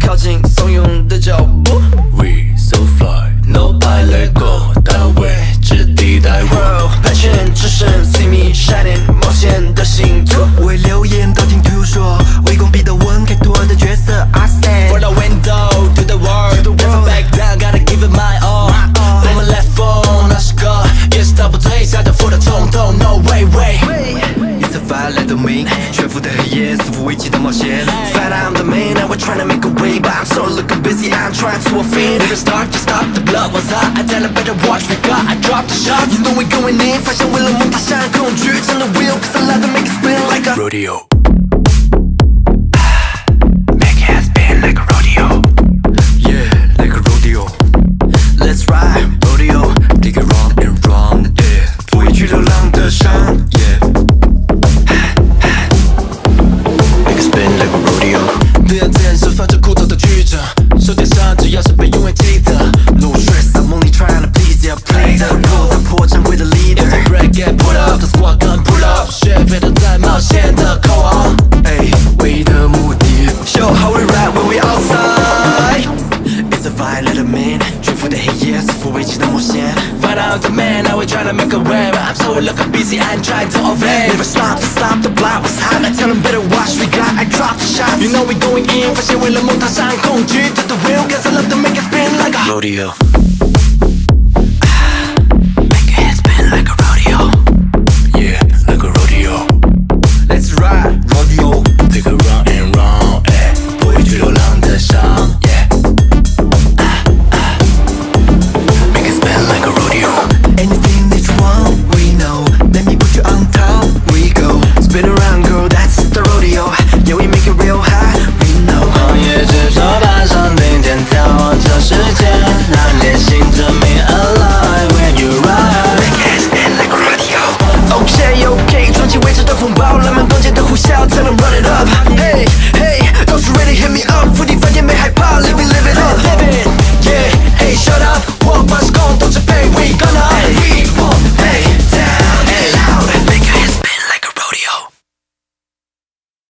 靠近怂恿的脚步。 We so fly, no I let go， 到位置地带我。 盘旋之声 ，See me shining， 冒险的星途。 我会留言道听途说，围攻彼得文开拓的角色。I stand for the window to the world， never back down，gotta give it my all。我们 left phone， 那是歌，也是逃不退下的负的冲动。No way way。 It's a violent domain， 悬浮的黑夜，似乎危机的冒险。 Fight I'm the man, now we're trying to make a way, but I'm so looking busy, I'm trying to offend. Never start to stop, the blood was hot. I tell her better watch, we got, I dropped the shot. You know we going in， 发现为了梦踏上恐惧，真的 real， cause I love to make it spin like a rodeo。 Make it spin like a rodeo. Yeah, like a rodeo. Let's ride, rodeo. Take it round and round, yeah. 不畏惧流浪的伤 yeah. Make it spin like a rodeo. 不要暂时放着枯燥的曲折，手点上只要是被永远记得。No stress, I'm only trying to please you. Play the role， 打破常规的 leader. If I break it, put up the squad gun, pull up. 学会了在冒险的口号。 Ay， 唯一的目的 Show how we ride when we outside. It's a violent man， 悬浮的黑夜，似乎危机的冒险。 Fight out the man, now we're trying to make a way, but I'm so looking busy, I'm trying to obey. Never stop to stop, the block was hot. I tell them better watch, we got, I drop the shots. You know we going in, 发现为了梦踏上恐惧，这the real, cause I love to make it spin like a rodeo。 Make it spin like a rodeo. Yeah, like a rodeo。 Let's ride, rodeo. Take a round and round， 哎，不畏惧流浪的伤 ，yeah。Make it spin like a rodeo。 Anything that you want, we know. Let me put you on top, we go. Spin around, girl, that's the rodeo. Yeah, we make it real high, we know. 狂野执着爬上顶点，眺望这世界，让烈性证明 alive when you ride。 Make it spin like a rodeo. Okay, okay， 撞击未知的风暴，浪漫光剑的呼啸，才能 run it up.